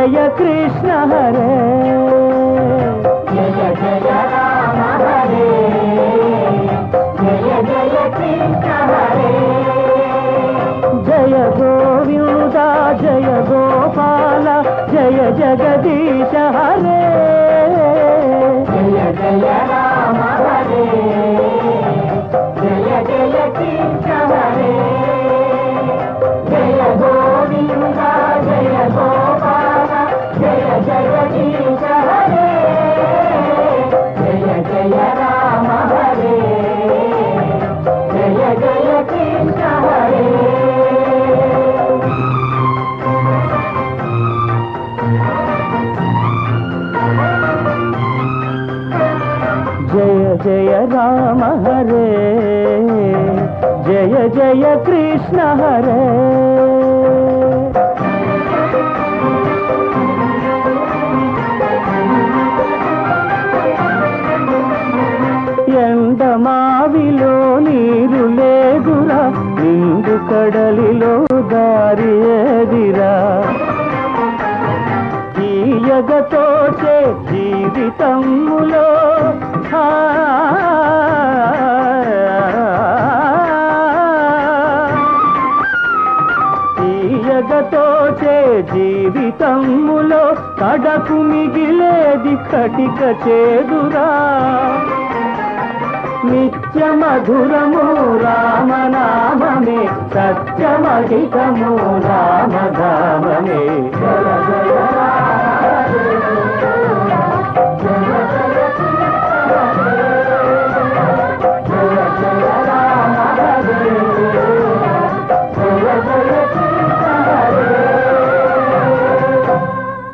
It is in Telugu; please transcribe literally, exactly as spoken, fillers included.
జయ కృష్ణ హరే జయ జయ రామ హరే జయ జయ కృష్ణ హరే జయ గోవింద జయ గోపాల జయ జగదీశ హరే జయ జయ రామ హరే జయ జయ కృష్ణ హరే జయ గోవింద జయ గోపాల జయ జగదీశ హరే జయ జయ రామ హరే జయ జయ కృష్ణ హరే जय जय राम हरे जय जय कृष्ण हरे ఎండమావిలో నీరు లేదురా నిండు కడలిలో దారి ఏదిరా తీయగతోచే జీవితములో తీయగతోచే జీవితములో కడకు మిగిలేది కటిక చేదురా నిత్య మధురము రామనామమే సత్యమధికము రామధామమే జయ జయ